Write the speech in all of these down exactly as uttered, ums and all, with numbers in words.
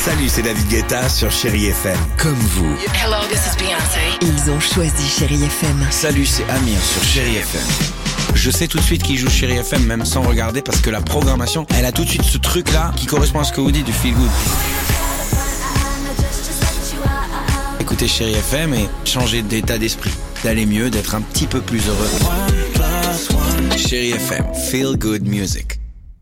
Salut, c'est David Guetta sur Chérie F M. Comme vous. Hello, this is Beyoncé. Ils ont choisi Chérie F M. Salut, c'est Amir sur Chérie F M. Je sais tout de suite qui joue Chérie F M, même sans regarder, parce que la programmation, elle a tout de suite ce truc-là qui correspond à ce que vous dites du feel good. Écoutez Chérie F M et changer d'état d'esprit, d'aller mieux, d'être un petit peu plus heureux. Chérie F M, feel good music.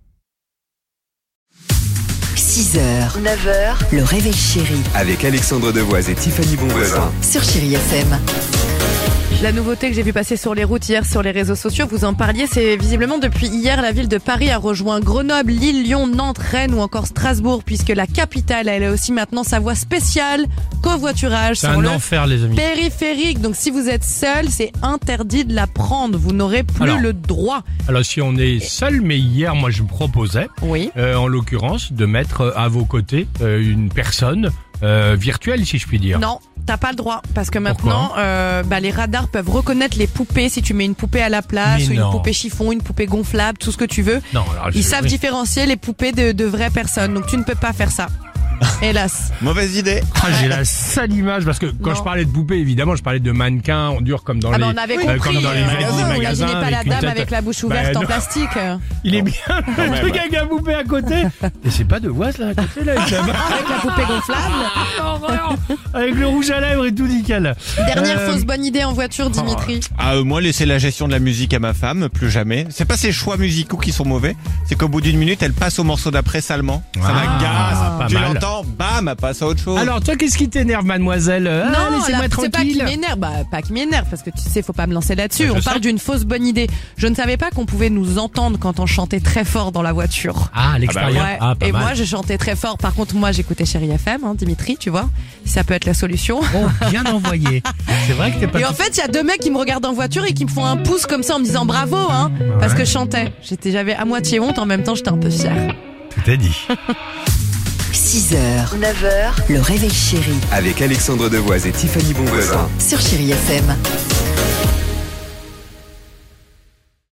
six heures, neuf heures, le réveil chéri Avec Alexandre Devoise et Tiffany Bonvoisin. sur Chérie F M. La nouveauté que j'ai vu passer sur les routes hier sur les réseaux sociaux, vous en parliez, c'est visiblement depuis hier, la ville de Paris a rejoint Grenoble, Lille, Lyon, Nantes, Rennes ou encore Strasbourg, puisque la capitale, elle a aussi maintenant sa voie spéciale covoiturage C'est sur un le enfer, les amis. périphérique. Donc si vous êtes seul, c'est interdit de la prendre, vous n'aurez plus Alors. le droit. Alors, si on est seul, mais hier, moi, je proposais, Oui. euh, en l'occurrence, de mettre euh, à vos côtés euh, une personne euh, virtuelle, si je puis dire. Non, t'as pas le droit parce que maintenant, euh, bah, les radars peuvent reconnaître les poupées si tu mets une poupée à la place Mais ou une non. poupée chiffon, une poupée gonflable, tout ce que tu veux. Non, alors, Ils je- savent oui. différencier les poupées de, de vraies personnes, donc tu ne peux pas faire ça. Hélas. Mauvaise idée. Ah, j'ai la sale image parce que quand Non. je parlais de poupées, évidemment, je parlais de mannequins en dur comme dans Ah les, bah on avait euh, compris. comme dans les, euh, ma- les vous magasins. imaginez pas la avec une dame tête- avec la bouche Bah, ouverte en non. plastique. Il est bien le truc avec la poupée à côté. Et c'est pas de Voise là à côté là. Avec la, Avec la poupée gonflable. horreur. Avec le rouge à lèvres et tout nickel. Dernière Euh, fausse bonne idée en voiture, Dimitri. Ah, euh, moi, laisser la gestion de la musique à ma femme, plus jamais. C'est pas ses choix musicaux qui sont mauvais, c'est qu'au bout d'une minute, elle passe au morceau d'après salement. Ça Ah, m'agace. pas Tu mal. l'entends, bam, elle passe à autre chose. Alors toi, qu'est-ce qui t'énerve, mademoiselle Ah, Non, laissez-moi là, c'est pas qui tranquille. m'énerve, bah pas qui m'énerve parce que tu sais, faut pas me lancer là-dessus. Je On sais. parle d'une fausse bonne idée. Je ne savais pas qu'on pouvait nous entendre quand on chantait très fort dans la voiture. Ah, à l'extérieur. Ouais. Ah, pas Et mal. moi, je chantais très fort. Par contre, moi, j'écoutais Chérie F M, hein, Dimitri, tu vois. Ça peut être la solution. Oh, bien envoyé. C'est vrai que t'es pas. Et en fait, il y a deux mecs qui me regardent en voiture et qui me font un pouce comme ça en me disant bravo, hein, parce que je chantais. J'étais, j'avais à moitié honte, en même temps, j'étais un peu fière. Tout est dit. six heures, neuf heures, le réveil chéri Avec Alexandre Devoise et Tiffany Bonvoisin. sur Chérie F M.